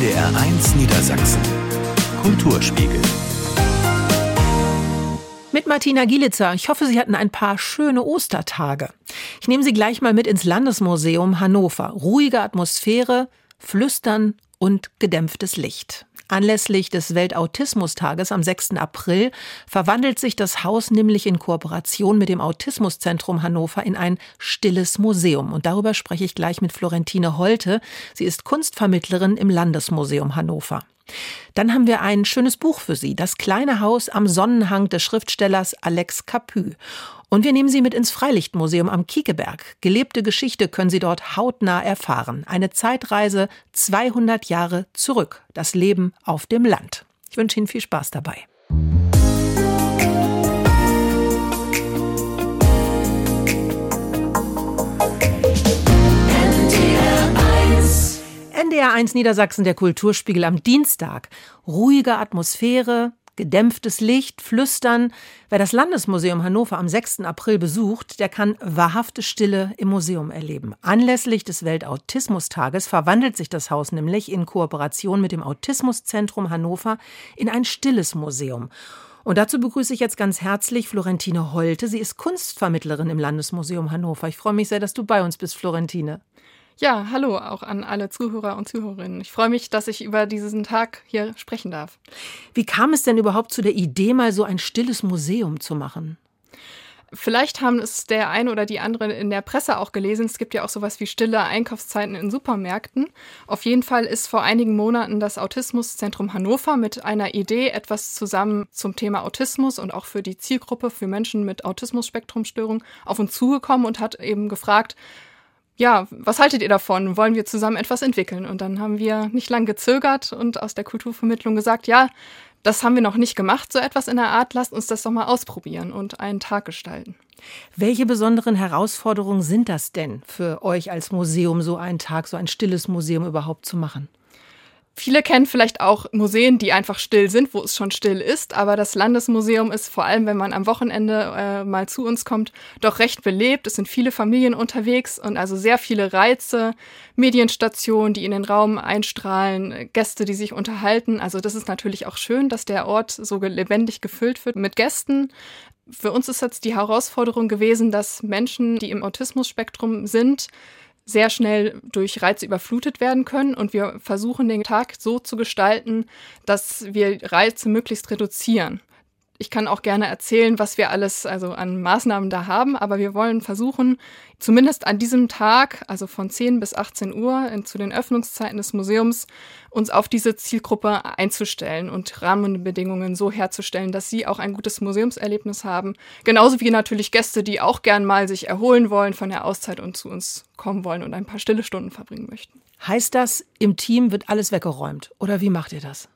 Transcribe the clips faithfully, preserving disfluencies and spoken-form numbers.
D R eins Niedersachsen. Kulturspiegel. Mit Martina Gielitzer. Ich hoffe, Sie hatten ein paar schöne Ostertage. Ich nehme Sie gleich mal mit ins Landesmuseum Hannover. Ruhige Atmosphäre, Flüstern und gedämpftes Licht. Anlässlich des Weltautismustages am sechsten April verwandelt sich das Haus nämlich in Kooperation mit dem Autismuszentrum Hannover in ein stilles Museum. Und darüber spreche ich gleich mit Florentine Holte. Sie ist Kunstvermittlerin im Landesmuseum Hannover. Dann haben wir ein schönes Buch für Sie, Das kleine Haus am Sonnenhang des Schriftstellers Alex Capu. Und wir nehmen Sie mit ins Freilichtmuseum am Kiekeberg. Gelebte Geschichte können Sie dort hautnah erfahren. Eine Zeitreise zweihundert Jahre zurück. Das Leben auf dem Land. Ich wünsche Ihnen viel Spaß dabei. N D R eins Niedersachsen, der Kulturspiegel am Dienstag. Ruhige Atmosphäre, gedämpftes Licht, Flüstern. Wer das Landesmuseum Hannover am sechsten April besucht, der kann wahrhafte Stille im Museum erleben. Anlässlich des Weltautismustages verwandelt sich das Haus nämlich in Kooperation mit dem Autismuszentrum Hannover in ein stilles Museum. Und dazu begrüße ich jetzt ganz herzlich Florentine Holte. Sie ist Kunstvermittlerin im Landesmuseum Hannover. Ich freue mich sehr, dass du bei uns bist, Florentine. Ja, hallo auch an alle Zuhörer und Zuhörerinnen. Ich freue mich, dass ich über diesen Tag hier sprechen darf. Wie kam es denn überhaupt zu der Idee, mal so ein stilles Museum zu machen? Vielleicht haben es der eine oder die andere in der Presse auch gelesen. Es gibt ja auch sowas wie stille Einkaufszeiten in Supermärkten. Auf jeden Fall ist vor einigen Monaten das Autismuszentrum Hannover mit einer Idee etwas zusammen zum Thema Autismus und auch für die Zielgruppe für Menschen mit Autismus-Spektrum-Störung auf uns zugekommen und hat eben gefragt, ja, was haltet ihr davon? Wollen wir zusammen etwas entwickeln? Und dann haben wir nicht lang gezögert und aus der Kulturvermittlung gesagt, ja, das haben wir noch nicht gemacht, so etwas in der Art. Lasst uns das doch mal ausprobieren und einen Tag gestalten. Welche besonderen Herausforderungen sind das denn für euch als Museum, so einen Tag, so ein stilles Museum überhaupt zu machen? Viele kennen vielleicht auch Museen, die einfach still sind, wo es schon still ist. Aber das Landesmuseum ist vor allem, wenn man am Wochenende äh, mal zu uns kommt, doch recht belebt. Es sind viele Familien unterwegs und also sehr viele Reize, Medienstationen, die in den Raum einstrahlen, Gäste, die sich unterhalten. Also das ist natürlich auch schön, dass der Ort so lebendig gefüllt wird mit Gästen. Für uns ist jetzt die Herausforderung gewesen, dass Menschen, die im Autismus-Spektrum sind, sehr schnell durch Reize überflutet werden können. Und wir versuchen, den Tag so zu gestalten, dass wir Reize möglichst reduzieren. Ich kann auch gerne erzählen, was wir alles also an Maßnahmen da haben, aber wir wollen versuchen, zumindest an diesem Tag, also von zehn bis achtzehn Uhr in, zu den Öffnungszeiten des Museums, uns auf diese Zielgruppe einzustellen und Rahmenbedingungen so herzustellen, dass sie auch ein gutes Museumserlebnis haben. Genauso wie natürlich Gäste, die auch gern mal sich erholen wollen von der Auszeit und zu uns kommen wollen und ein paar stille Stunden verbringen möchten. Heißt das, im Team wird alles weggeräumt? Oder wie macht ihr das?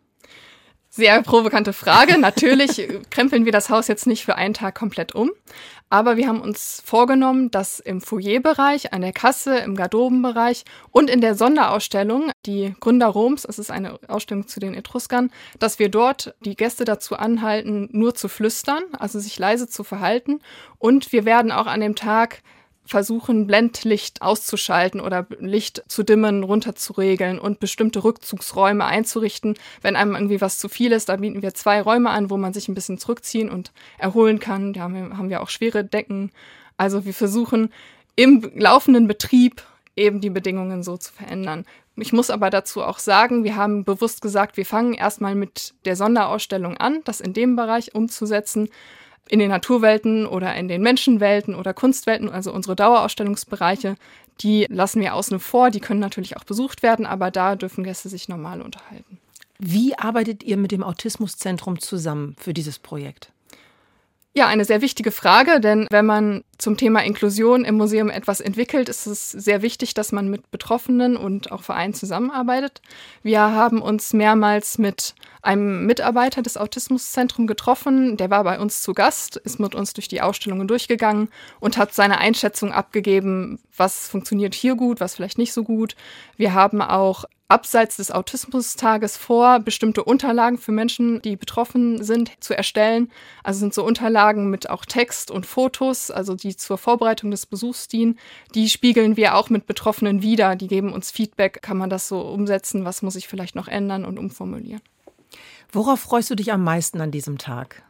Sehr provokante Frage. Natürlich krempeln wir das Haus jetzt nicht für einen Tag komplett um. Aber wir haben uns vorgenommen, dass im Foyerbereich, an der Kasse, im Garderobenbereich und in der Sonderausstellung, die Gründer Roms, es ist eine Ausstellung zu den Etruskern, dass wir dort die Gäste dazu anhalten, nur zu flüstern, also sich leise zu verhalten. Und wir werden auch an dem Tag versuchen, Blendlicht auszuschalten oder Licht zu dimmen, runterzuregeln und bestimmte Rückzugsräume einzurichten. Wenn einem irgendwie was zu viel ist, da bieten wir zwei Räume an, wo man sich ein bisschen zurückziehen und erholen kann. Da haben wir, haben wir auch schwere Decken. Also wir versuchen im laufenden Betrieb eben die Bedingungen so zu verändern. Ich muss aber dazu auch sagen, wir haben bewusst gesagt, wir fangen erstmal mit der Sonderausstellung an, das in dem Bereich umzusetzen, in den Naturwelten oder in den Menschenwelten oder Kunstwelten, also unsere Dauerausstellungsbereiche, die lassen wir außen vor. Die können natürlich auch besucht werden, aber da dürfen Gäste sich normal unterhalten. Wie arbeitet ihr mit dem Autismuszentrum zusammen für dieses Projekt? Ja, eine sehr wichtige Frage, denn wenn man zum Thema Inklusion im Museum etwas entwickelt, ist es sehr wichtig, dass man mit Betroffenen und auch Vereinen zusammenarbeitet. Wir haben uns mehrmals mit einem Mitarbeiter des Autismuszentrums getroffen, der war bei uns zu Gast, ist mit uns durch die Ausstellungen durchgegangen und hat seine Einschätzung abgegeben, was funktioniert hier gut, was vielleicht nicht so gut. Wir haben auch abseits des Autismustages vor, bestimmte Unterlagen für Menschen, die betroffen sind, zu erstellen. Also sind so Unterlagen mit auch Text und Fotos, also die die zur Vorbereitung des Besuchs dienen, die spiegeln wir auch mit Betroffenen wider. Die geben uns Feedback, kann man das so umsetzen, was muss ich vielleicht noch ändern und umformulieren. Worauf freust du dich am meisten an diesem Tag?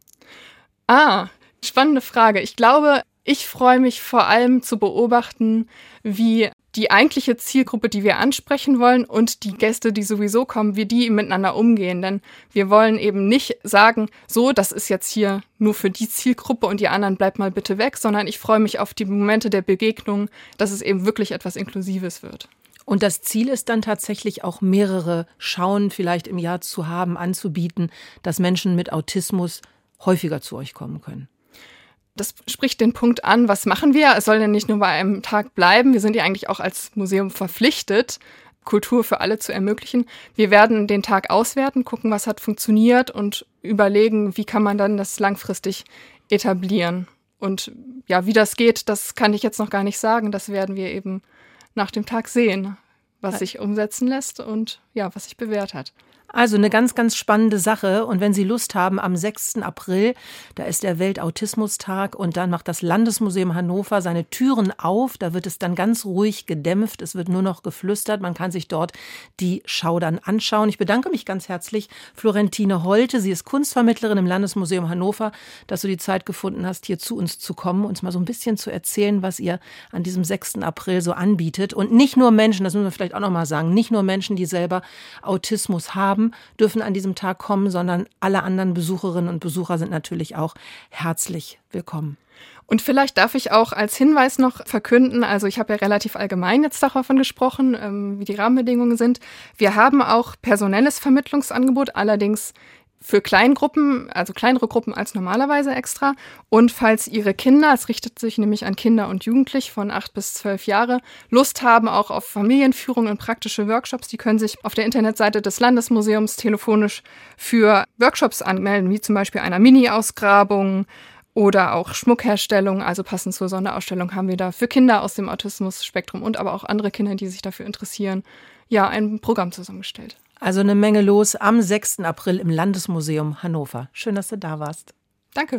Ah, spannende Frage. Ich glaube, ich freue mich vor allem zu beobachten, wie die eigentliche Zielgruppe, die wir ansprechen wollen und die Gäste, die sowieso kommen, wie die miteinander umgehen. Denn wir wollen eben nicht sagen, so, das ist jetzt hier nur für die Zielgruppe und die anderen bleibt mal bitte weg, sondern ich freue mich auf die Momente der Begegnung, dass es eben wirklich etwas Inklusives wird. Und das Ziel ist dann tatsächlich auch mehrere Schauen vielleicht im Jahr zu haben, anzubieten, dass Menschen mit Autismus häufiger zu euch kommen können. Das spricht den Punkt an, was machen wir? Es soll ja nicht nur bei einem Tag bleiben. Wir sind ja eigentlich auch als Museum verpflichtet, Kultur für alle zu ermöglichen. Wir werden den Tag auswerten, gucken, was hat funktioniert und überlegen, wie kann man dann das langfristig etablieren. Und ja, wie das geht, das kann ich jetzt noch gar nicht sagen. Das werden wir eben nach dem Tag sehen, was sich umsetzen lässt und ja, was sich bewährt hat. Also eine ganz, ganz spannende Sache. Und wenn Sie Lust haben, am sechsten April, da ist der Weltautismustag und dann macht das Landesmuseum Hannover seine Türen auf. Da wird es dann ganz ruhig gedämpft. Es wird nur noch geflüstert. Man kann sich dort die Schau dann anschauen. Ich bedanke mich ganz herzlich, Florentine Holte. Sie ist Kunstvermittlerin im Landesmuseum Hannover, dass du die Zeit gefunden hast, hier zu uns zu kommen, uns mal so ein bisschen zu erzählen, was ihr an diesem sechsten April so anbietet. Und nicht nur Menschen, das müssen wir vielleicht auch noch mal sagen, nicht nur Menschen, die selber Autismus haben, dürfen an diesem Tag kommen, sondern alle anderen Besucherinnen und Besucher sind natürlich auch herzlich willkommen. Und vielleicht darf ich auch als Hinweis noch verkünden, also ich habe ja relativ allgemein jetzt davon gesprochen, ähm, wie die Rahmenbedingungen sind. Wir haben auch personelles Vermittlungsangebot, allerdings für Kleingruppen, also kleinere Gruppen als normalerweise extra. Und falls Ihre Kinder, es richtet sich nämlich an Kinder und Jugendliche von acht bis zwölf Jahre, Lust haben auch auf Familienführung und praktische Workshops, die können sich auf der Internetseite des Landesmuseums telefonisch für Workshops anmelden, wie zum Beispiel einer Mini-Ausgrabung oder auch Schmuckherstellung. Also passend zur Sonderausstellung haben wir da für Kinder aus dem Autismus-Spektrum und aber auch andere Kinder, die sich dafür interessieren, ja, ein Programm zusammengestellt. Also eine Menge los am sechsten April im Landesmuseum Hannover. Schön, dass du da warst. Danke.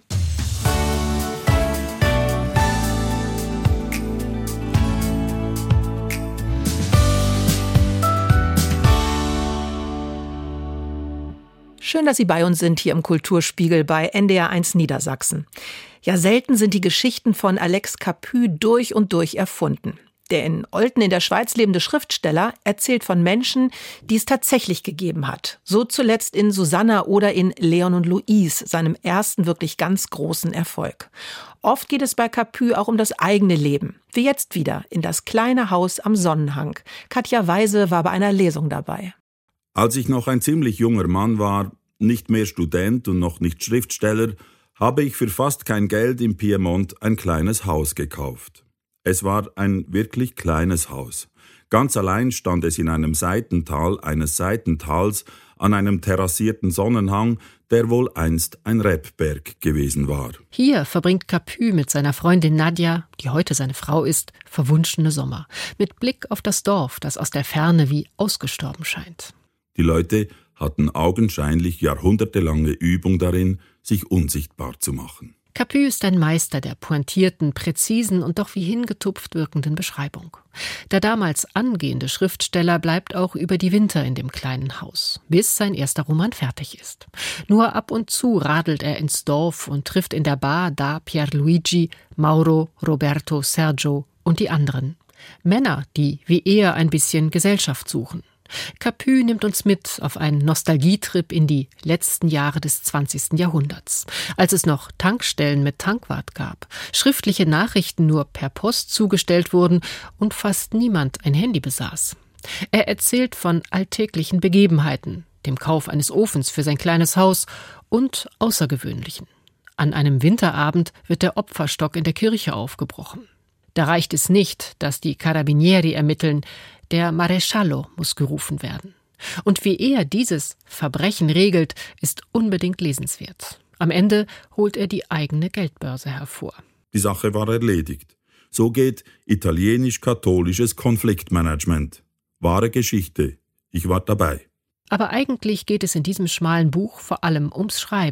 Schön, dass Sie bei uns sind hier im Kulturspiegel bei N D R eins Niedersachsen. Ja, selten sind die Geschichten von Alex Capu durch und durch erfunden. Der in Olten in der Schweiz lebende Schriftsteller erzählt von Menschen, die es tatsächlich gegeben hat. So zuletzt in Susanna oder in Leon und Louise, seinem ersten wirklich ganz großen Erfolg. Oft geht es bei Capu auch um das eigene Leben. Wie jetzt wieder in das kleine Haus am Sonnenhang. Katja Weise war bei einer Lesung dabei. Als ich noch ein ziemlich junger Mann war, nicht mehr Student und noch nicht Schriftsteller, habe ich für fast kein Geld im Piemont ein kleines Haus gekauft. Es war ein wirklich kleines Haus. Ganz allein stand es in einem Seitental eines Seitentals an einem terrassierten Sonnenhang, der wohl einst ein Rebberg gewesen war. Hier verbringt Capu mit seiner Freundin Nadja, die heute seine Frau ist, verwunschene Sommer. Mit Blick auf das Dorf, das aus der Ferne wie ausgestorben scheint. Die Leute hatten augenscheinlich jahrhundertelange Übung darin, sich unsichtbar zu machen. Capu ist ein Meister der pointierten, präzisen und doch wie hingetupft wirkenden Beschreibung. Der damals angehende Schriftsteller bleibt auch über die Winter in dem kleinen Haus, bis sein erster Roman fertig ist. Nur ab und zu radelt er ins Dorf und trifft in der Bar da Pierluigi, Mauro, Roberto, Sergio und die anderen. Männer, die wie er ein bisschen Gesellschaft suchen. Capu nimmt uns mit auf einen Nostalgietrip in die letzten Jahre des zwanzigsten Jahrhunderts, als es noch Tankstellen mit Tankwart gab, schriftliche Nachrichten nur per Post zugestellt wurden und fast niemand ein Handy besaß. Er erzählt von alltäglichen Begebenheiten, dem Kauf eines Ofens für sein kleines Haus und Außergewöhnlichen. An einem Winterabend wird der Opferstock in der Kirche aufgebrochen. Da reicht es nicht, dass die Carabinieri ermitteln, der Maresciallo muss gerufen werden. Und wie er dieses Verbrechen regelt, ist unbedingt lesenswert. Am Ende holt er die eigene Geldbörse hervor. Die Sache war erledigt. So geht italienisch-katholisches Konfliktmanagement. Wahre Geschichte. Ich war dabei. Aber eigentlich geht es in diesem schmalen Buch vor allem ums Schreiben.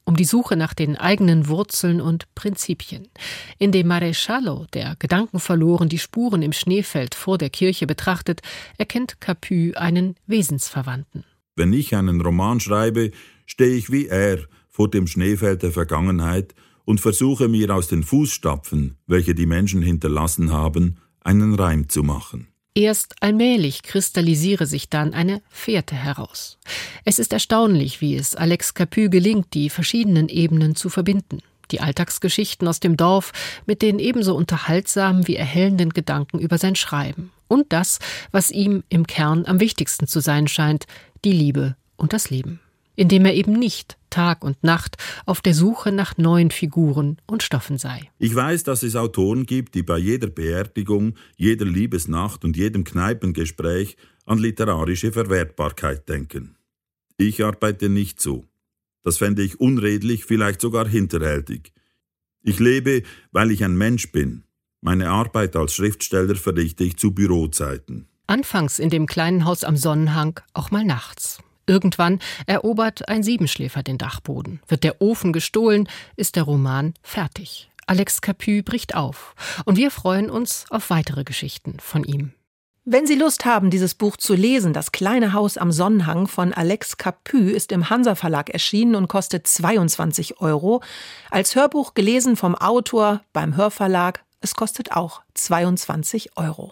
um die Suche nach den eigenen Wurzeln und Prinzipien. In dem Maresciallo, der gedankenverloren die Spuren im Schneefeld vor der Kirche betrachtet, erkennt Capu einen Wesensverwandten. Wenn ich einen Roman schreibe, stehe ich wie er vor dem Schneefeld der Vergangenheit und versuche mir aus den Fußstapfen, welche die Menschen hinterlassen haben, einen Reim zu machen. Erst allmählich kristallisiere sich dann eine Fährte heraus. Es ist erstaunlich, wie es Alex Capu gelingt, die verschiedenen Ebenen zu verbinden. Die Alltagsgeschichten aus dem Dorf mit den ebenso unterhaltsamen wie erhellenden Gedanken über sein Schreiben. Und das, was ihm im Kern am wichtigsten zu sein scheint, die Liebe und das Leben. Indem er eben nicht Tag und Nacht auf der Suche nach neuen Figuren und Stoffen sei. Ich weiß, dass es Autoren gibt, die bei jeder Beerdigung, jeder Liebesnacht und jedem Kneipengespräch an literarische Verwertbarkeit denken. Ich arbeite nicht so. Das fände ich unredlich, vielleicht sogar hinterhältig. Ich lebe, weil ich ein Mensch bin. Meine Arbeit als Schriftsteller verrichte ich zu Bürozeiten. Anfangs in dem kleinen Haus am Sonnenhang auch mal nachts. Irgendwann erobert ein Siebenschläfer den Dachboden. Wird der Ofen gestohlen, ist der Roman fertig. Alex Capu bricht auf. Und wir freuen uns auf weitere Geschichten von ihm. Wenn Sie Lust haben, dieses Buch zu lesen, Das kleine Haus am Sonnenhang von Alex Capu ist im Hansa Verlag erschienen und kostet zweiundzwanzig Euro. Als Hörbuch gelesen vom Autor beim Hörverlag. Es kostet auch zweiundzwanzig Euro.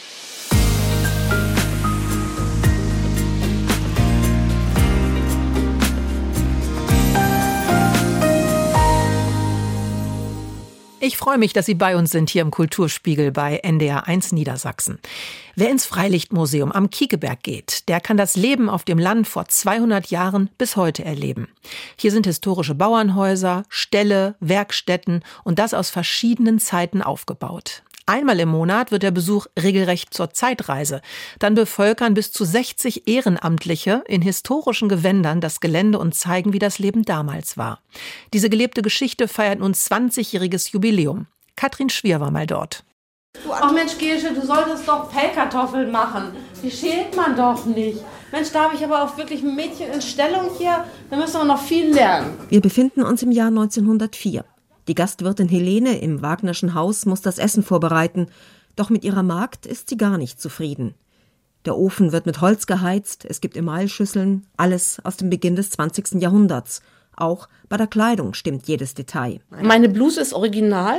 Ich freue mich, dass Sie bei uns sind hier im Kulturspiegel bei N D R eins Niedersachsen. Wer ins Freilichtmuseum am Kiekeberg geht, der kann das Leben auf dem Land vor zweihundert Jahren bis heute erleben. Hier sind historische Bauernhäuser, Ställe, Werkstätten und das aus verschiedenen Zeiten aufgebaut. Einmal im Monat wird der Besuch regelrecht zur Zeitreise. Dann bevölkern bis zu sechzig Ehrenamtliche in historischen Gewändern das Gelände und zeigen, wie das Leben damals war. Diese gelebte Geschichte feiert nun zwanzigjähriges Jubiläum. Katrin Schwier war mal dort. Du, ach Mensch, Gesche, du solltest doch Pellkartoffeln machen. Die schält man doch nicht. Mensch, da habe ich aber auch wirklich ein Mädchen in Stellung hier. Da müssen wir noch viel lernen. Wir befinden uns im Jahr neunzehnhundertvier. Die Gastwirtin Helene im Wagnerschen Haus muss das Essen vorbereiten, doch mit ihrer Magd ist sie gar nicht zufrieden. Der Ofen wird mit Holz geheizt, es gibt Emailschüsseln, alles aus dem Beginn des zwanzigsten Jahrhunderts. Auch bei der Kleidung stimmt jedes Detail. Meine Bluse ist original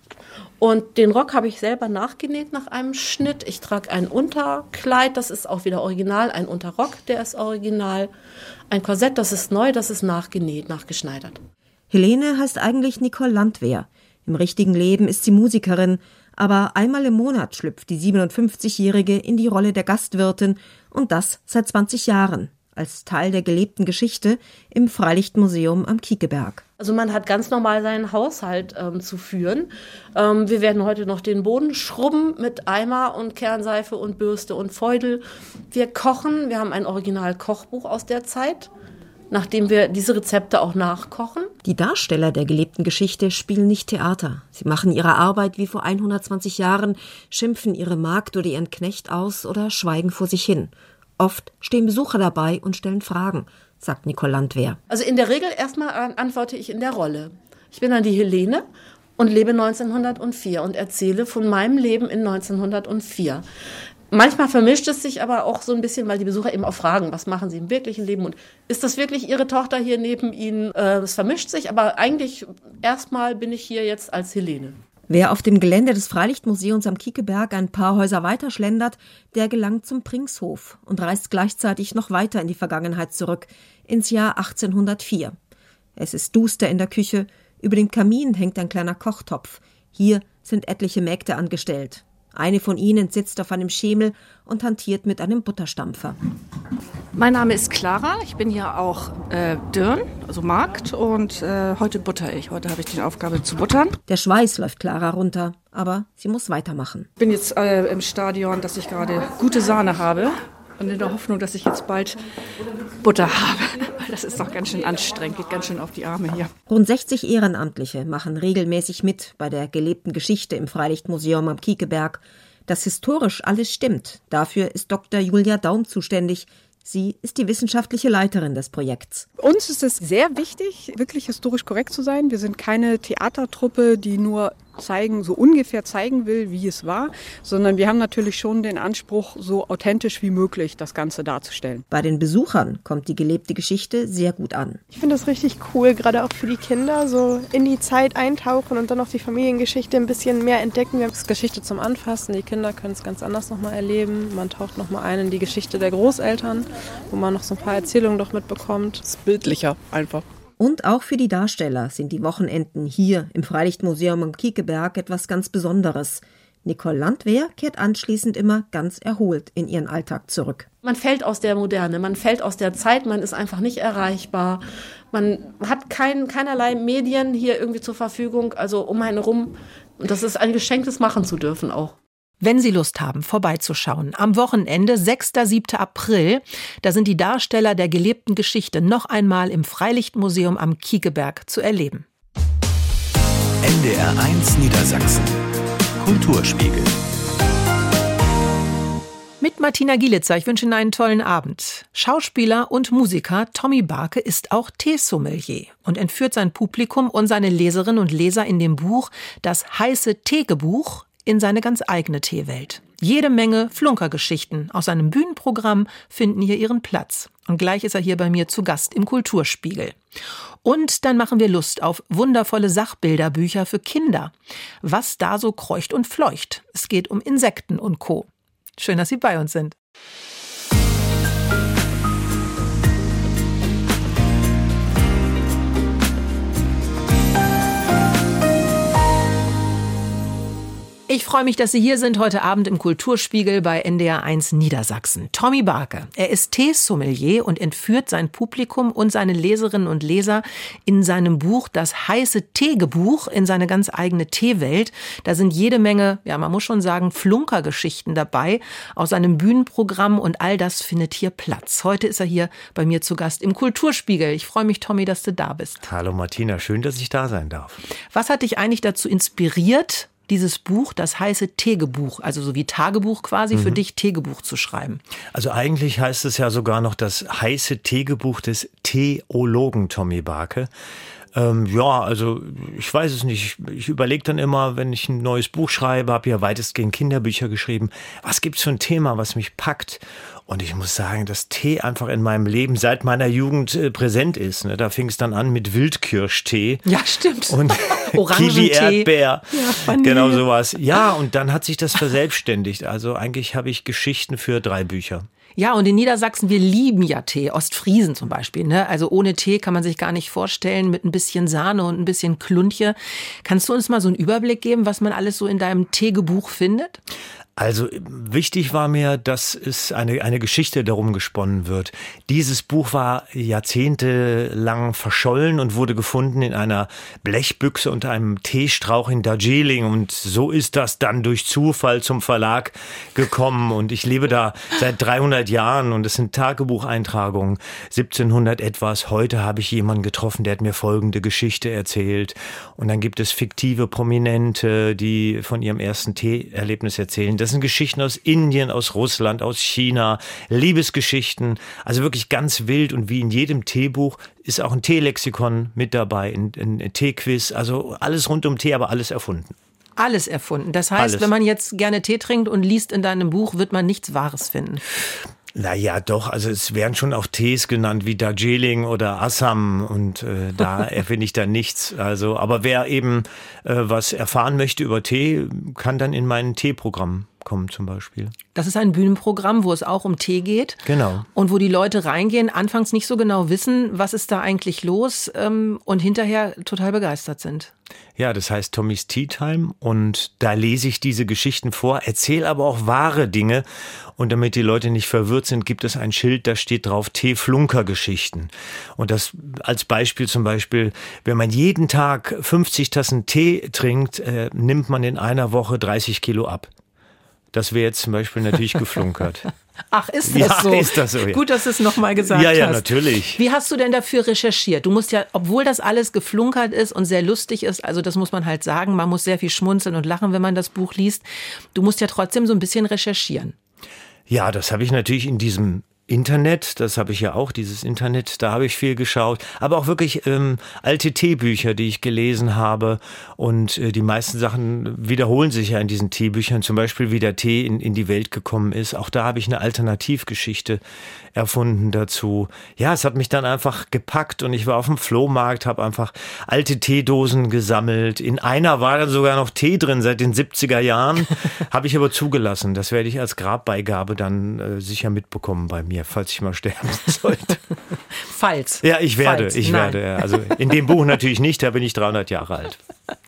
und den Rock habe ich selber nachgenäht nach einem Schnitt. Ich trage ein Unterkleid, das ist auch wieder original, ein Unterrock, der ist original. Ein Korsett, das ist neu, das ist nachgenäht, nachgeschneidert. Helene heißt eigentlich Nicole Landwehr. Im richtigen Leben ist sie Musikerin, aber einmal im Monat schlüpft die siebenundfünfzigjährige in die Rolle der Gastwirtin und das seit zwanzig Jahren, als Teil der gelebten Geschichte im Freilichtmuseum am Kiekeberg. Also man hat ganz normal seinen Haushalt ähm, zu führen. Ähm, wir werden heute noch den Boden schrubben mit Eimer und Kernseife und Bürste und Feudel. Wir kochen, wir haben ein Original-Kochbuch aus der Zeit, nachdem wir diese Rezepte auch nachkochen. Die Darsteller der gelebten Geschichte spielen nicht Theater. Sie machen ihre Arbeit wie vor hundertzwanzig Jahren, schimpfen ihre Magd oder ihren Knecht aus oder schweigen vor sich hin. Oft stehen Besucher dabei und stellen Fragen, sagt Nicole Landwehr. Also in der Regel erstmal antworte ich in der Rolle. Ich bin dann die Helene und lebe neunzehnhundertvier und erzähle von meinem Leben in neunzehnhundertvier. Manchmal vermischt es sich aber auch so ein bisschen, weil die Besucher eben auch fragen, was machen sie im wirklichen Leben und ist das wirklich ihre Tochter hier neben ihnen? Es vermischt sich, aber eigentlich erstmal bin ich hier jetzt als Helene. Wer auf dem Gelände des Freilichtmuseums am Kiekeberg ein paar Häuser weiter schlendert, der gelangt zum Pringshof und reist gleichzeitig noch weiter in die Vergangenheit zurück, ins Jahr achtzehnhundertvier. Es ist duster in der Küche, über dem Kamin hängt ein kleiner Kochtopf. Hier sind etliche Mägde angestellt. Eine von ihnen sitzt auf einem Schemel und hantiert mit einem Butterstampfer. Mein Name ist Clara, ich bin hier auch äh, Dirn, also Magd und äh, heute butter ich. Heute habe ich die Aufgabe zu buttern. Der Schweiß läuft Clara runter, aber sie muss weitermachen. Ich bin jetzt äh, im Stadion, dass ich gerade gute Sahne habe und in der Hoffnung, dass ich jetzt bald Butter habe. Weil das ist doch ganz schön anstrengend, geht ganz schön auf die Arme hier. Rund sechzig Ehrenamtliche machen regelmäßig mit bei der gelebten Geschichte im Freilichtmuseum am Kiekeberg. Dass historisch alles stimmt, dafür ist Doktor Julia Daum zuständig. Sie ist die wissenschaftliche Leiterin des Projekts. Uns ist es sehr wichtig, wirklich historisch korrekt zu sein. Wir sind keine Theatertruppe, die nur zeigen, so ungefähr zeigen will, wie es war, sondern wir haben natürlich schon den Anspruch, so authentisch wie möglich das Ganze darzustellen. Bei den Besuchern kommt die gelebte Geschichte sehr gut an. Ich finde das richtig cool, gerade auch für die Kinder, so in die Zeit eintauchen und dann auch die Familiengeschichte ein bisschen mehr entdecken. Wir haben Geschichte zum Anfassen, die Kinder können es ganz anders nochmal erleben. Man taucht nochmal ein in die Geschichte der Großeltern, wo man noch so ein paar Erzählungen doch mitbekommt. Es ist bildlicher einfach. Und auch für die Darsteller sind die Wochenenden hier im Freilichtmuseum am Kiekeberg etwas ganz Besonderes. Nicole Landwehr kehrt anschließend immer ganz erholt in ihren Alltag zurück. Man fällt aus der Moderne, man fällt aus der Zeit, man ist einfach nicht erreichbar. Man hat kein, keinerlei Medien hier irgendwie zur Verfügung, also um einen rum. Und das ist ein Geschenk, das machen zu dürfen auch. Wenn Sie Lust haben, vorbeizuschauen, am Wochenende, sechster bis siebter April, da sind die Darsteller der gelebten Geschichte noch einmal im Freilichtmuseum am Kiekeberg zu erleben. N D R eins Niedersachsen. Kulturspiegel. Mit Martina Gielitzer, ich wünsche Ihnen einen tollen Abend. Schauspieler und Musiker Tommy Barke ist auch Teesommelier und entführt sein Publikum und seine Leserinnen und Leser in dem Buch Das heiße Teegebuch in seine ganz eigene Teewelt. Jede Menge Flunkergeschichten aus seinem Bühnenprogramm finden hier ihren Platz. Und gleich ist er hier bei mir zu Gast im Kulturspiegel. Und dann machen wir Lust auf wundervolle Sachbilderbücher für Kinder. Was da so kreucht und fleucht. Es geht um Insekten und Co. Schön, dass Sie bei uns sind. Ich freue mich, dass Sie hier sind heute Abend im Kulturspiegel bei N D R eins Niedersachsen. Tommy Barke, er ist Teesommelier und entführt sein Publikum und seine Leserinnen und Leser in seinem Buch Das heiße Teegebuch in seine ganz eigene Teewelt. Da sind jede Menge, ja man muss schon sagen, Flunkergeschichten dabei aus seinem Bühnenprogramm und all das findet hier Platz. Heute ist er hier bei mir zu Gast im Kulturspiegel. Ich freue mich, Tommy, dass du da bist. Hallo Martina, schön, dass ich da sein darf. Was hat dich eigentlich dazu inspiriert, dieses Buch, das heiße Teegebuch, also so wie Tagebuch quasi, mhm. für dich Teegebuch zu schreiben? Also eigentlich heißt es ja sogar noch das heiße Teegebuch des Theologen Tommy Barke. Ähm, ja, also ich weiß es nicht. Ich überlege dann immer, wenn ich ein neues Buch schreibe, habe ja weitestgehend Kinderbücher geschrieben, was gibt's für ein Thema, was mich packt? Und ich muss sagen, dass Tee einfach in meinem Leben seit meiner Jugend äh, präsent ist. Ne? Da fing es dann an mit Wildkirschtee. Ja, stimmt. Und Kiwi-Erdbeer. Ja, genau sowas. Ja, und dann hat sich das verselbstständigt. Also eigentlich habe ich Geschichten für drei Bücher. Ja, und in Niedersachsen, wir lieben ja Tee. Ostfriesen zum Beispiel. Ne? Also ohne Tee kann man sich gar nicht vorstellen, mit ein bisschen Sahne und ein bisschen Kluntje. Kannst du uns mal so einen Überblick geben, was man alles so in deinem Teegebuch findet? Also wichtig war mir, dass es eine, eine Geschichte darum gesponnen wird. Dieses Buch war jahrzehntelang verschollen und wurde gefunden in einer Blechbüchse unter einem Teestrauch in Darjeeling. Und so ist das dann durch Zufall zum Verlag gekommen. Und ich lebe da seit dreihundert Jahren und es sind Tagebucheintragungen. siebzehnhundert etwas. Heute habe ich jemanden getroffen, der hat mir folgende Geschichte erzählt. Und dann gibt es fiktive Prominente, die von ihrem ersten Teeerlebnis erzählen. Das sind Geschichten aus Indien, aus Russland, aus China, Liebesgeschichten, also wirklich ganz wild. Und wie in jedem Teebuch ist auch ein Teelexikon mit dabei, ein, ein Teequiz, also alles rund um Tee, aber alles erfunden. Alles erfunden. Das heißt, Alles. Wenn man jetzt gerne Tee trinkt und liest in deinem Buch, wird man nichts Wahres finden. Naja, doch, also es werden schon auch Tees genannt wie Darjeeling oder Assam und äh, da erfinde ich dann nichts. Also, aber wer eben äh, was erfahren möchte über Tee, kann dann in mein Teeprogramm kommen zum Beispiel. Das ist ein Bühnenprogramm, wo es auch um Tee geht. Genau. Und wo die Leute reingehen, anfangs nicht so genau wissen, was ist da eigentlich los ähm, und hinterher total begeistert sind. Ja, das heißt Tommys Tea Time und da lese ich diese Geschichten vor, erzähle aber auch wahre Dinge und damit die Leute nicht verwirrt sind, gibt es ein Schild, da steht drauf Tee-Flunker-Geschichten. Und das als Beispiel zum Beispiel, wenn man jeden Tag fünfzig Tassen Tee trinkt, äh, nimmt man in einer Woche dreißig Kilo ab. Das wäre jetzt zum Beispiel natürlich geflunkert. Ach, ist das ja, so? ist das so? Ja. Gut, dass du es nochmal gesagt ja, hast. Ja, ja, natürlich. Wie hast du denn dafür recherchiert? Du musst ja, obwohl das alles geflunkert ist und sehr lustig ist, also das muss man halt sagen, man muss sehr viel schmunzeln und lachen, wenn man das Buch liest. Du musst ja trotzdem so ein bisschen recherchieren. Ja, das habe ich natürlich in diesem Internet, das habe ich ja auch, dieses Internet, da habe ich viel geschaut, aber auch wirklich ähm, alte Teebücher, die ich gelesen habe, und äh, die meisten Sachen wiederholen sich ja in diesen Teebüchern, zum Beispiel wie der Tee in, in die Welt gekommen ist. Auch da habe ich eine Alternativgeschichte erfunden dazu. Ja, es hat mich dann einfach gepackt und ich war auf dem Flohmarkt, habe einfach alte Teedosen gesammelt. In einer war dann sogar noch Tee drin seit den siebziger Jahren, habe ich aber zugelassen. Das werde ich als Grabbeigabe dann äh, sicher mitbekommen bei mir, falls ich mal sterben sollte. Falls. Ja, ich werde, Falls. ich Nein. werde. Also in dem Buch natürlich nicht, da bin ich dreihundert Jahre alt.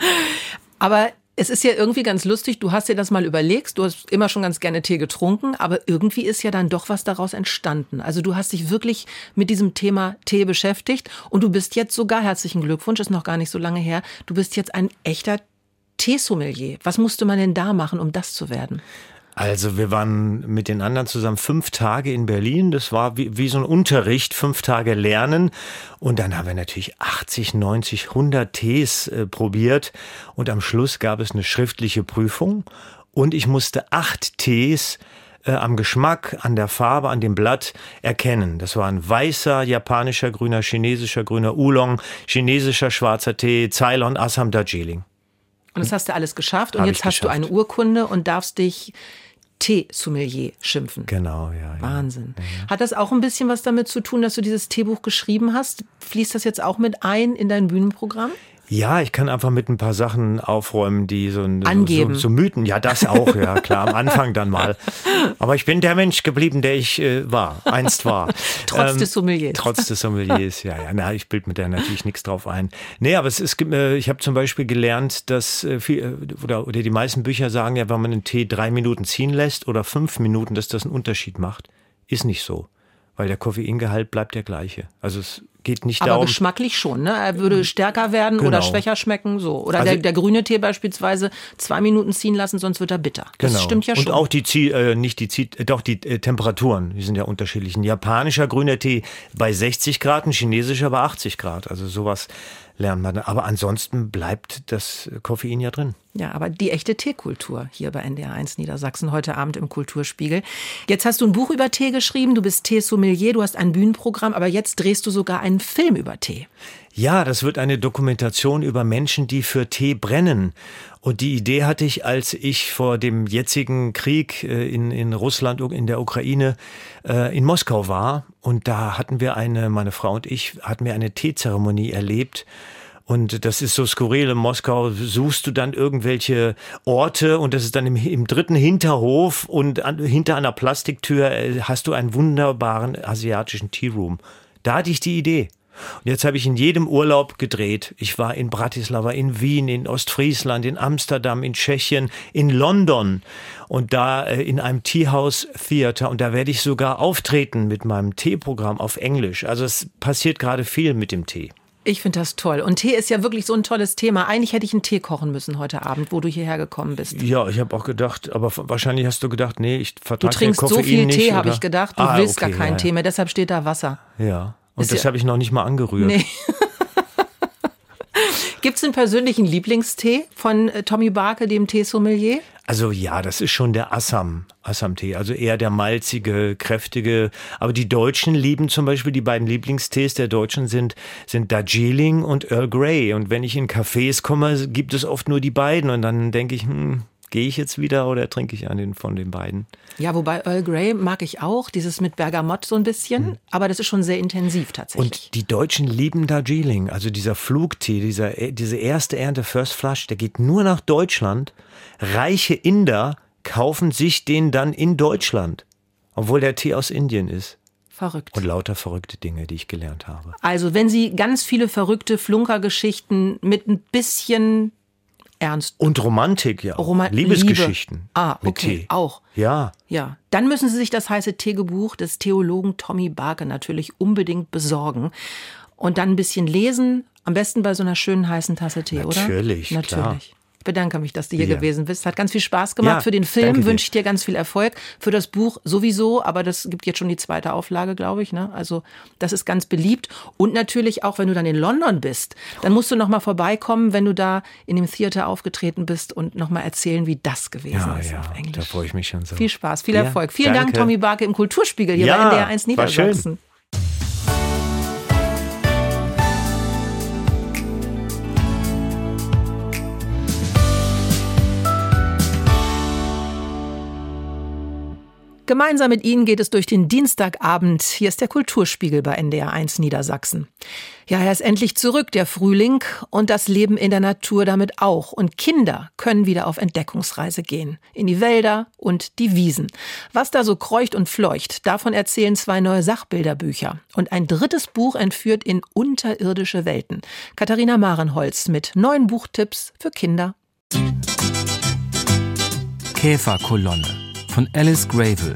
Aber es ist ja irgendwie ganz lustig, du hast dir das mal überlegt, du hast immer schon ganz gerne Tee getrunken, aber irgendwie ist ja dann doch was daraus entstanden. Also du hast dich wirklich mit diesem Thema Tee beschäftigt und du bist jetzt sogar, herzlichen Glückwunsch, ist noch gar nicht so lange her, du bist jetzt ein echter Teesommelier. Was musste man denn da machen, um das zu werden? Also wir waren mit den anderen zusammen fünf Tage in Berlin. Das war wie, wie so ein Unterricht, fünf Tage lernen. Und dann haben wir natürlich achtzig, neunzig, hundert Tees äh, probiert. Und am Schluss gab es eine schriftliche Prüfung. Und ich musste acht Tees äh, am Geschmack, an der Farbe, an dem Blatt erkennen. Das waren weißer, japanischer grüner, chinesischer grüner Oolong, chinesischer schwarzer Tee, Ceylon, Assam, Darjeeling. Und das hast du alles geschafft. Und Hab jetzt ich hast du geschafft. eine Urkunde und darfst dich Teesommelier schimpfen. Genau, ja. ja. Wahnsinn. Ja, ja. Hat das auch ein bisschen was damit zu tun, dass du dieses Teebuch geschrieben hast? Fließt das jetzt auch mit ein in dein Bühnenprogramm? Ja, ich kann einfach mit ein paar Sachen aufräumen, die so, Angeben. so, so Mythen, ja, das auch, ja, klar, am Anfang dann mal. Aber ich bin der Mensch geblieben, der ich äh, war, einst war. Trotz ähm, des Sommeliers. Trotz des Sommeliers, ja, ja, na, ich bilde mir da natürlich nichts drauf ein. Nee, aber es ist, äh, ich habe zum Beispiel gelernt, dass äh, viel, äh, oder, oder die meisten Bücher sagen ja, wenn man einen Tee drei Minuten ziehen lässt oder fünf Minuten, dass das einen Unterschied macht. Ist nicht so. Weil der Koffeingehalt bleibt der gleiche. Also es geht nicht Aber darum... geschmacklich schon, ne? Er würde stärker werden Genau. oder schwächer schmecken, so. Oder Also- der, der grüne Tee beispielsweise zwei Minuten ziehen lassen, sonst wird er bitter. Das Genau. stimmt ja schon. Und auch die, Zieh- äh, nicht die, Zieh- äh, doch die äh, Temperaturen, die sind ja unterschiedlich. Ein japanischer grüner Tee bei sechzig Grad, ein chinesischer bei achtzig Grad. Also sowas lernt man. Aber ansonsten bleibt das Koffein ja drin. Ja, aber die echte Teekultur hier bei N D R eins Niedersachsen heute Abend im Kulturspiegel. Jetzt hast du ein Buch über Tee geschrieben, du bist Teesommelier, du hast ein Bühnenprogramm, aber jetzt drehst du sogar einen Film über Tee. Ja, das wird eine Dokumentation über Menschen, die für Tee brennen. Und die Idee hatte ich, als ich vor dem jetzigen Krieg äh, in, in Russland, in der Ukraine, äh, in Moskau war. Und da hatten wir eine, meine Frau und ich, hatten wir eine Teezeremonie erlebt. Und das ist so skurril. In Moskau suchst du dann irgendwelche Orte und das ist dann im, im dritten Hinterhof und an, hinter einer Plastiktür äh, hast du einen wunderbaren asiatischen Tea-Room. Da hatte ich die Idee. Und jetzt habe ich in jedem Urlaub gedreht. Ich war in Bratislava, in Wien, in Ostfriesland, in Amsterdam, in Tschechien, in London und da äh, in einem Teahouse Theater. Und da werde ich sogar auftreten mit meinem Teeprogramm auf Englisch. Also es passiert gerade viel mit dem Tee. Ich finde das toll. Und Tee ist ja wirklich so ein tolles Thema. Eigentlich hätte ich einen Tee kochen müssen heute Abend, wo du hierher gekommen bist. Ja, ich habe auch gedacht, aber wahrscheinlich hast du gedacht, nee, ich Du vertrage trinkst Koffein so viel nicht, Tee, habe oder? ich gedacht. Du ah, willst okay, gar keinen ja, Tee mehr, deshalb steht da Wasser. Ja, und Ist das ja- habe ich noch nicht mal angerührt. Nee. Gibt es einen persönlichen Lieblingstee von äh, Tommy Barke, dem Teesommelier? Also ja, das ist schon der Assam, Assam-Tee, also eher der malzige, kräftige. Aber die Deutschen lieben zum Beispiel, die beiden Lieblingstees der Deutschen sind, sind Darjeeling und Earl Grey. Und wenn ich in Cafés komme, gibt es oft nur die beiden. Und dann denke ich, hm, gehe ich jetzt wieder oder trinke ich einen von den beiden? Ja, wobei Earl Grey mag ich auch, dieses mit Bergamott so ein bisschen, Hm. aber das ist schon sehr intensiv tatsächlich. Und die Deutschen lieben Darjeeling, also dieser Flugtee, dieser, diese erste Ernte First Flush, der geht nur nach Deutschland. Reiche Inder kaufen sich den dann in Deutschland, obwohl der Tee aus Indien ist. Verrückt. Und lauter verrückte Dinge, die ich gelernt habe. Also wenn Sie ganz viele verrückte Flunkergeschichten mit ein bisschen Ernst. Und Romantik, ja. Roma- Liebesgeschichten. Liebe. Ah, mit okay, Tee. auch. Ja. Ja, dann müssen Sie sich das heiße Teegebuch des Theologen Tommy Barke natürlich unbedingt besorgen. Und dann ein bisschen lesen, am besten bei so einer schönen heißen Tasse Tee, oder? Natürlich, Natürlich. klar. Ich bedanke mich, dass du hier ja. gewesen bist. Hat ganz viel Spaß gemacht. Ja, für den Film danke dir. wünsche ich dir ganz viel Erfolg. Für das Buch sowieso, aber das gibt jetzt schon die zweite Auflage, glaube ich. Ne? Also das ist ganz beliebt. Und natürlich auch, wenn du dann in London bist, dann musst du noch mal vorbeikommen, wenn du da in dem Theater aufgetreten bist und noch mal erzählen, wie das gewesen ja, ist ja, auf Englisch. Da freue ich mich schon so. Viel Spaß, viel ja, Erfolg. Vielen danke. Dank, Tommy Barke im Kulturspiegel hier ja, bei N D R eins Niedersachsen. Schön. Gemeinsam mit Ihnen geht es durch den Dienstagabend. Hier ist der Kulturspiegel bei N D R eins Niedersachsen. Ja, er ist endlich zurück, der Frühling, und das Leben in der Natur damit auch. Und Kinder können wieder auf Entdeckungsreise gehen. In die Wälder und die Wiesen. Was da so kreucht und fleucht, davon erzählen zwei neue Sachbilderbücher. Und ein drittes Buch entführt in unterirdische Welten. Katharina Marenholz mit neuen Buchtipps für Kinder. Käferkolonne von Alice Gravel.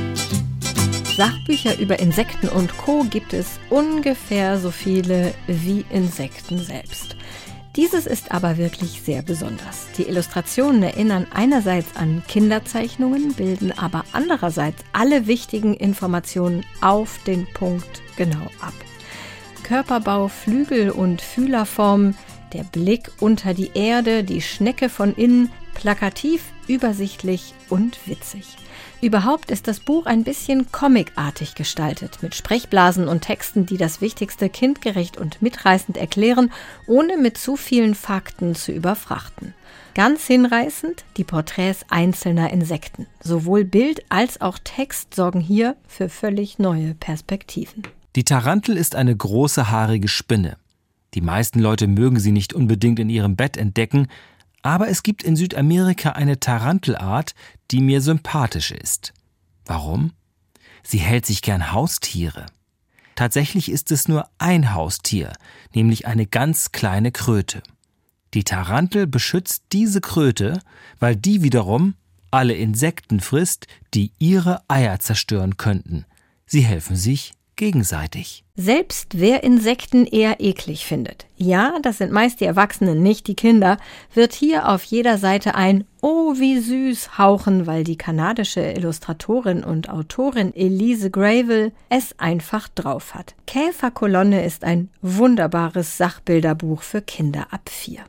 Sachbücher über Insekten und Co. gibt es ungefähr so viele wie Insekten selbst. Dieses ist aber wirklich sehr besonders. Die Illustrationen erinnern einerseits an Kinderzeichnungen, bilden aber andererseits alle wichtigen Informationen auf den Punkt genau ab. Körperbau, Flügel und Fühlerformen, der Blick unter die Erde, die Schnecke von innen, plakativ, übersichtlich und witzig. Überhaupt ist das Buch ein bisschen comicartig gestaltet, mit Sprechblasen und Texten, die das Wichtigste kindgerecht und mitreißend erklären, ohne mit zu vielen Fakten zu überfrachten. Ganz hinreißend die Porträts einzelner Insekten. Sowohl Bild als auch Text sorgen hier für völlig neue Perspektiven. Die Tarantel ist eine große haarige Spinne. Die meisten Leute mögen sie nicht unbedingt in ihrem Bett entdecken, aber es gibt in Südamerika eine Tarantelart, die mir sympathisch ist. Warum? Sie hält sich gern Haustiere. Tatsächlich ist es nur ein Haustier, nämlich eine ganz kleine Kröte. Die Tarantel beschützt diese Kröte, weil die wiederum alle Insekten frisst, die ihre Eier zerstören könnten. Sie helfen sich gegenseitig. Selbst wer Insekten eher eklig findet, ja, das sind meist die Erwachsenen, nicht die Kinder, wird hier auf jeder Seite ein "Oh, wie süß" hauchen, weil die kanadische Illustratorin und Autorin Elise Gravel es einfach drauf hat. Käferkolonne ist ein wunderbares Sachbilderbuch für Kinder ab vier.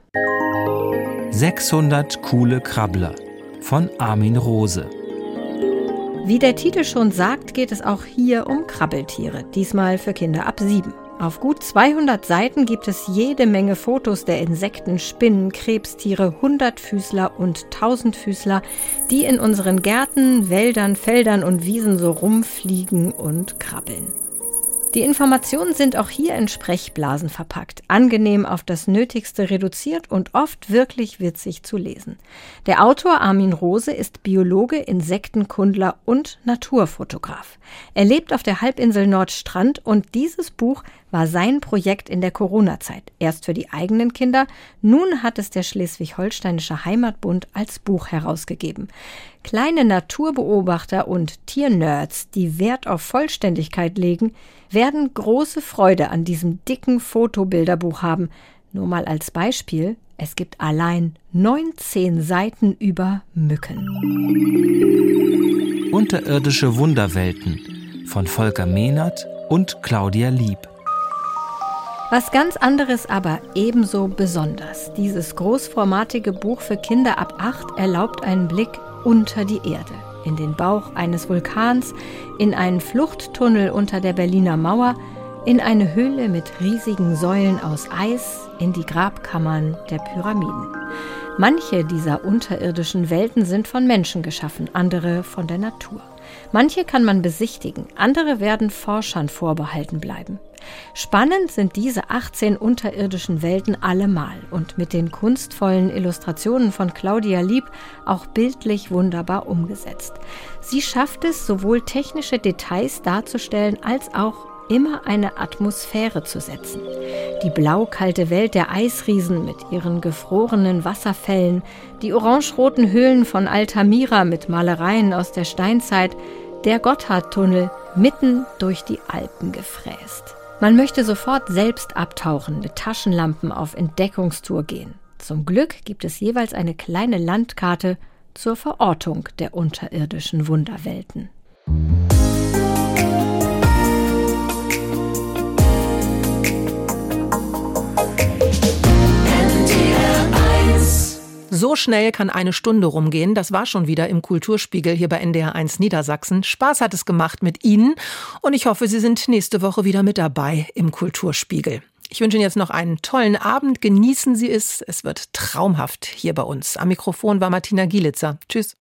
sechshundert coole Krabbler von Armin Rose. Wie der Titel schon sagt, geht es auch hier um Krabbeltiere, diesmal für Kinder ab sieben. Auf gut zweihundert Seiten gibt es jede Menge Fotos der Insekten, Spinnen, Krebstiere, Hundertfüßler und Tausendfüßler, die in unseren Gärten, Wäldern, Feldern und Wiesen so rumfliegen und krabbeln. Die Informationen sind auch hier in Sprechblasen verpackt, angenehm auf das Nötigste reduziert und oft wirklich witzig zu lesen. Der Autor Armin Rose ist Biologe, Insektenkundler und Naturfotograf. Er lebt auf der Halbinsel Nordstrand und dieses Buch war sein Projekt in der Corona-Zeit. Erst für die eigenen Kinder, nun hat es der Schleswig-Holsteinische Heimatbund als Buch herausgegeben. Kleine Naturbeobachter und Tiernerds, die Wert auf Vollständigkeit legen, werden große Freude an diesem dicken Fotobilderbuch haben. Nur mal als Beispiel, es gibt allein neunzehn Seiten über Mücken. Unterirdische Wunderwelten von Volker Mehnert und Claudia Lieb. Was ganz anderes, aber ebenso besonders. Dieses großformatige Buch für Kinder ab acht erlaubt einen Blick unter die Erde, in den Bauch eines Vulkans, in einen Fluchttunnel unter der Berliner Mauer, in eine Höhle mit riesigen Säulen aus Eis, in die Grabkammern der Pyramiden. Manche dieser unterirdischen Welten sind von Menschen geschaffen, andere von der Natur. Manche kann man besichtigen, andere werden Forschern vorbehalten bleiben. Spannend sind diese achtzehn unterirdischen Welten allemal und mit den kunstvollen Illustrationen von Claudia Lieb auch bildlich wunderbar umgesetzt. Sie schafft es, sowohl technische Details darzustellen, als auch immer eine Atmosphäre zu setzen. Die blau-kalte Welt der Eisriesen mit ihren gefrorenen Wasserfällen, die orangeroten Höhlen von Altamira mit Malereien aus der Steinzeit, der Gotthardtunnel mitten durch die Alpen gefräst. Man möchte sofort selbst abtauchen, mit Taschenlampen auf Entdeckungstour gehen. Zum Glück gibt es jeweils eine kleine Landkarte zur Verortung der unterirdischen Wunderwelten. So schnell kann eine Stunde rumgehen. Das war schon wieder im Kulturspiegel hier bei N D R eins Niedersachsen. Spaß hat es gemacht mit Ihnen und ich hoffe, Sie sind nächste Woche wieder mit dabei im Kulturspiegel. Ich wünsche Ihnen jetzt noch einen tollen Abend. Genießen Sie es. Es wird traumhaft hier bei uns. Am Mikrofon war Martina Gielitzer. Tschüss.